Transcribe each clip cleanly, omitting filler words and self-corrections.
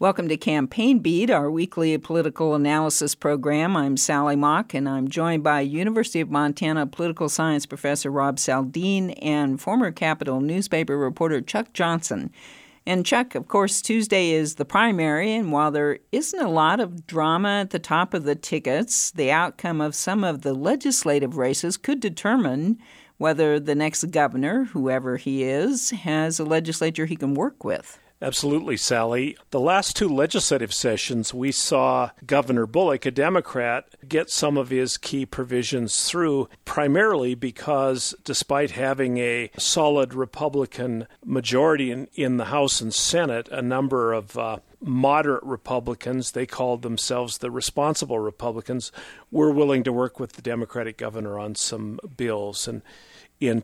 Welcome to Campaign Beat, our weekly political analysis program. I'm Sally Mock, and I'm joined by University of Montana political science professor Rob Saldin and former Capital newspaper reporter Chuck Johnson. And Chuck, of course, Tuesday is the primary, and while there isn't a lot of drama at the top of the tickets, the outcome of some of the legislative races could determine whether the next governor, whoever he is, has a legislature he can work with. Absolutely, Sally. The last two legislative sessions, we saw Governor Bullock, a Democrat, get some of his key provisions through, primarily because despite having a solid Republican majority in the House and Senate, a number of moderate Republicans, they called themselves the responsible Republicans, were willing to work with the Democratic governor on some bills. And in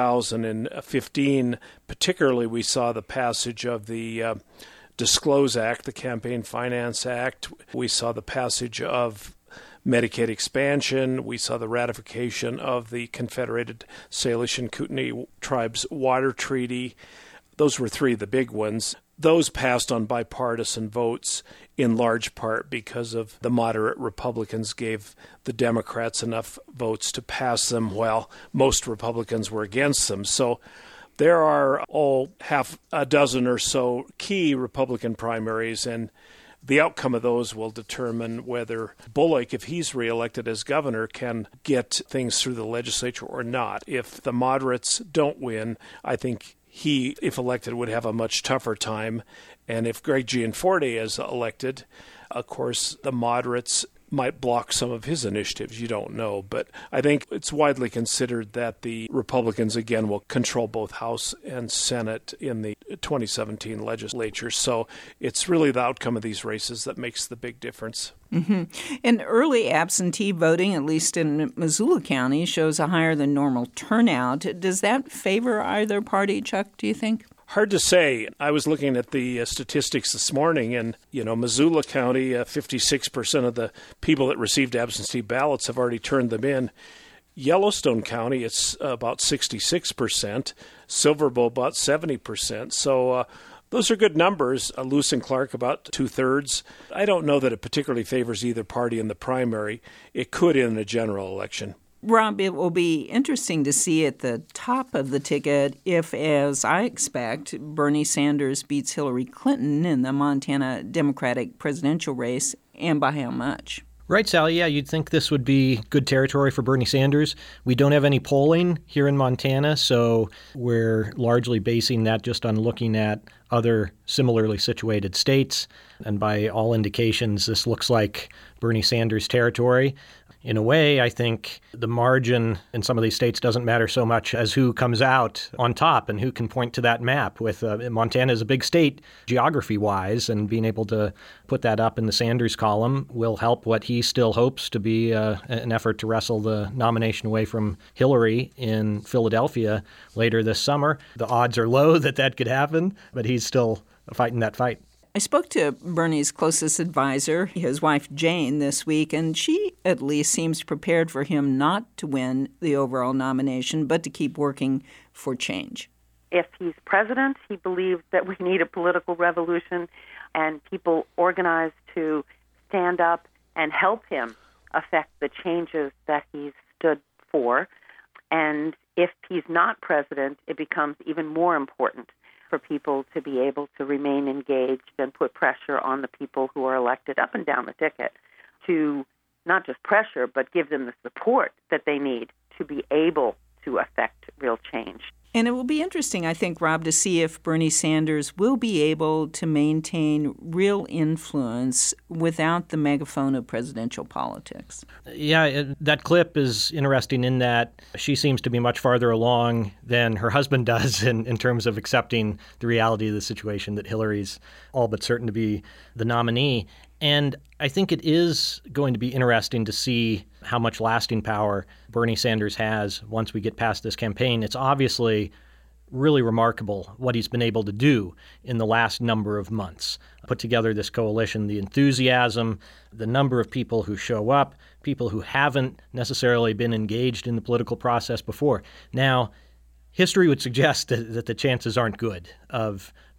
2015, particularly, we saw the passage of the Disclose Act, the Campaign Finance Act. We saw the passage of Medicaid expansion. We saw the ratification of the Confederated Salish and Kootenai Tribes Water Treaty. Those were three of the big ones. Those passed on bipartisan votes in large part because of the moderate Republicans gave the Democrats enough votes to pass them, while most Republicans were against them. So there are half a dozen or so key Republican primaries, and the outcome of those will determine whether Bullock, if he's reelected as governor, can get things through the legislature or not. If the moderates don't win, I think he, if elected, would have a much tougher time. And if Greg Gianforte is elected, of course, the moderates might block some of his initiatives. You don't know. But I think it's widely considered that the Republicans, again, will control both House and Senate in the 2017 legislature. So it's really the outcome of these races that makes the big difference. Mm-hmm. And early absentee voting, at least in Missoula County, shows a higher than normal turnout. Does that favor either party, Chuck, do you think? Hard to say. I was looking at the statistics this morning, and, Missoula County, 56% of the people that received absentee ballots have already turned them in. Yellowstone County, it's about 66%. Silver Bow, about 70%. So those are good numbers. Lewis and Clark, about two-thirds. I don't know that it particularly favors either party in the primary. It could in a general election. Rob, it will be interesting to see at the top of the ticket if, as I expect, Bernie Sanders beats Hillary Clinton in the Montana Democratic presidential race, and by how much. Right, Sally. Yeah, you'd think this would be good territory for Bernie Sanders. We don't have any polling here in Montana, so we're largely basing that just on looking at other similarly situated states. And by all indications, this looks like Bernie Sanders territory. In a way, I think the margin in some of these states doesn't matter so much as who comes out on top and who can point to that map. With Montana is a big state geography-wise, and being able to put that up in the Sanders column will help what he still hopes to be an effort to wrestle the nomination away from Hillary in Philadelphia later this summer. The odds are low that could happen, but he's still fighting that fight. I spoke to Bernie's closest advisor, his wife Jane, this week, and she at least seems prepared for him not to win the overall nomination, but to keep working for change. If he's president, he believes that we need a political revolution and people organized to stand up and help him affect the changes that he's stood for. And if he's not president, it becomes even more important for people to be able to remain engaged and put pressure on the people who are elected up and down the ticket to not just pressure, but give them the support that they need to be able to affect real change. And it will be interesting, I think, Rob, to see if Bernie Sanders will be able to maintain real influence without the megaphone of presidential politics. Yeah, that clip is interesting in that she seems to be much farther along than her husband does in terms of accepting the reality of the situation that Hillary's all but certain to be the nominee. And I think it is going to be interesting to see how much lasting power Bernie Sanders has once we get past this campaign. It's obviously really remarkable what he's been able to do in the last number of months. Put together this coalition, the enthusiasm, the number of people who show up, people who haven't necessarily been engaged in the political process before. Now, history would suggest that the chances aren't good of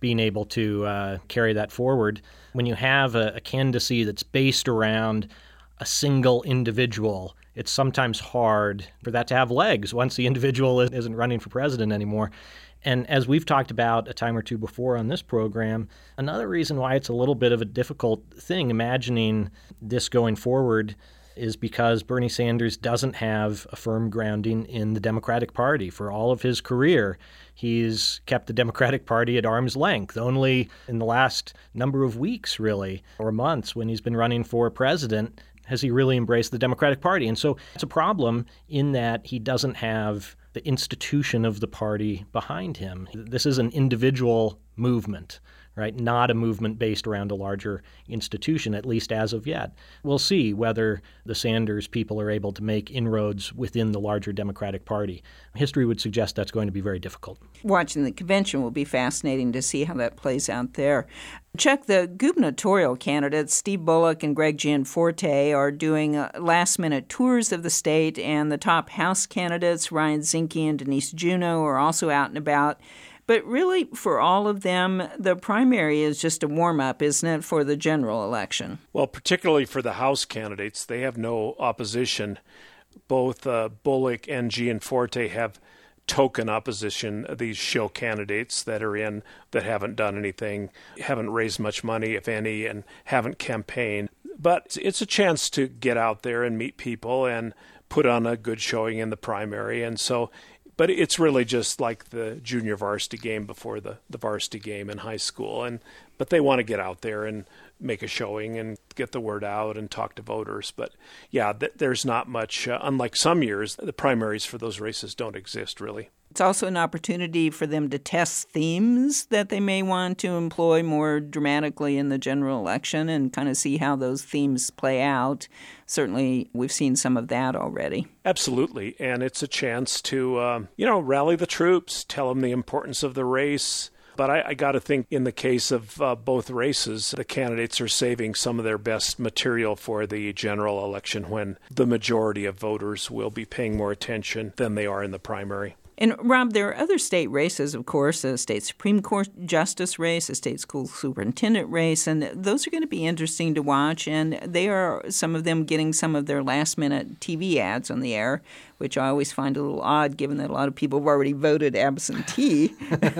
being able to carry that forward. When you have a candidacy that's based around a single individual, it's sometimes hard for that to have legs once the individual isn't running for president anymore. And as we've talked about a time or two before on this program, another reason why it's a little bit of a difficult thing imagining this going forward is because Bernie Sanders doesn't have a firm grounding in the Democratic Party. For all of his career, he's kept the Democratic Party at arm's length. Only in the last number of weeks, really, or months when he's been running for president, has he really embraced the Democratic Party. And so it's a problem in that he doesn't have the institution of the party behind him. This is an individual movement, right? Not a movement based around a larger institution, at least as of yet. We'll see whether the Sanders people are able to make inroads within the larger Democratic Party. History would suggest that's going to be very difficult. Watching the convention will be fascinating to see how that plays out there. Chuck, the gubernatorial candidates, Steve Bullock and Greg Gianforte, are doing last-minute tours of the state, and the top House candidates, Ryan Zinke and Denise Juneau, are also out and about. But really, for all of them, the primary is just a warm-up, isn't it, for the general election? Well, particularly for the House candidates, they have no opposition. Both Bullock and Gianforte have token opposition, these show candidates that are in that haven't done anything, haven't raised much money, if any, and haven't campaigned. But it's a chance to get out there and meet people and put on a good showing in the primary. And so, but it's really just like the junior varsity game before the varsity game in high school. But they want to get out there and make a showing and get the word out and talk to voters. But yeah, there's not much, unlike some years, the primaries for those races don't exist really. It's also an opportunity for them to test themes that they may want to employ more dramatically in the general election and kind of see how those themes play out. Certainly, we've seen some of that already. Absolutely. And it's a chance to, rally the troops, tell them the importance of the race. But I got to think in the case of both races, the candidates are saving some of their best material for the general election when the majority of voters will be paying more attention than they are in the primary. And, Rob, there are other state races, of course, a state Supreme Court justice race, a state school superintendent race, and those are going to be interesting to watch. And they are, some of them, getting some of their last-minute TV ads on the air, which I always find a little odd given that a lot of people have already voted absentee.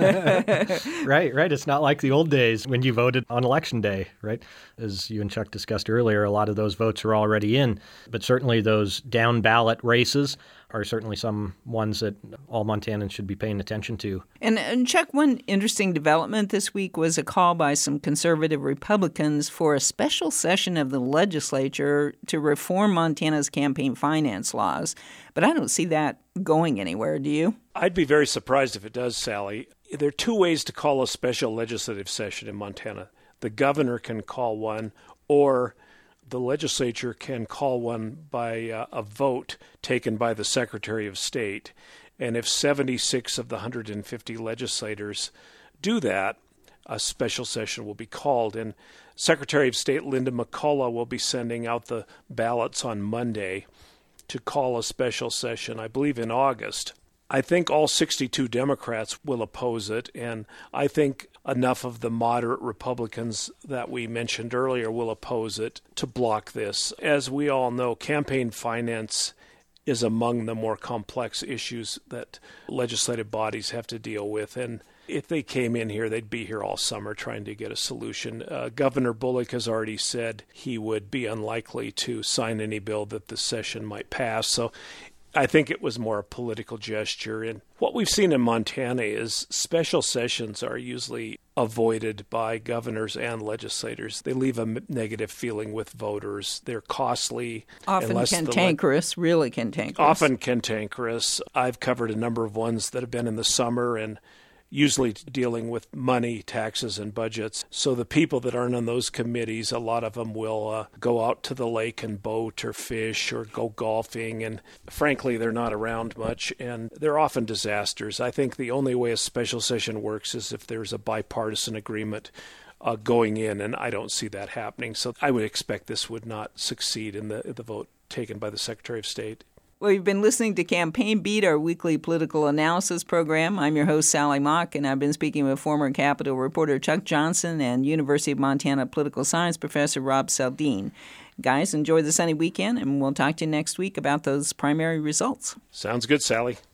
Right. It's not like the old days when you voted on Election Day, right? As you and Chuck discussed earlier, a lot of those votes are already in. But certainly those down-ballot races are certainly some ones that all Montanans should be paying attention to. And Chuck, one interesting development this week was a call by some conservative Republicans for a special session of the legislature to reform Montana's campaign finance laws. But I don't see that going anywhere, do you? I'd be very surprised if it does, Sally. There are two ways to call a special legislative session in Montana. The governor can call one, or the legislature can call one by a vote taken by the Secretary of State. And if 76 of the 150 legislators do that, a special session will be called. And Secretary of State Linda McCullough will be sending out the ballots on Monday to call a special session, I believe in August. I think all 62 Democrats will oppose it, and I think enough of the moderate Republicans that we mentioned earlier will oppose it to block this. As we all know, campaign finance is among the more complex issues that legislative bodies have to deal with, and if they came in here, they'd be here all summer trying to get a solution. Governor Bullock has already said he would be unlikely to sign any bill that the session might pass, so I think it was more a political gesture. And what we've seen in Montana is special sessions are usually avoided by governors and legislators. They leave a negative feeling with voters. They're costly. Often cantankerous, really cantankerous. Often cantankerous. I've covered a number of ones that have been in the summer and usually dealing with money, taxes, and budgets. So the people that aren't on those committees, a lot of them will go out to the lake and boat or fish or go golfing. And frankly, they're not around much, and they're often disasters. I think the only way a special session works is if there's a bipartisan agreement going in, and I don't see that happening. So I would expect this would not succeed in the vote taken by the Secretary of State. Well, you've been listening to Campaign Beat, our weekly political analysis program. I'm your host, Sally Mock, and I've been speaking with former Capitol reporter Chuck Johnson and University of Montana political science professor Rob Saldin. Guys, enjoy the sunny weekend, and we'll talk to you next week about those primary results. Sounds good, Sally.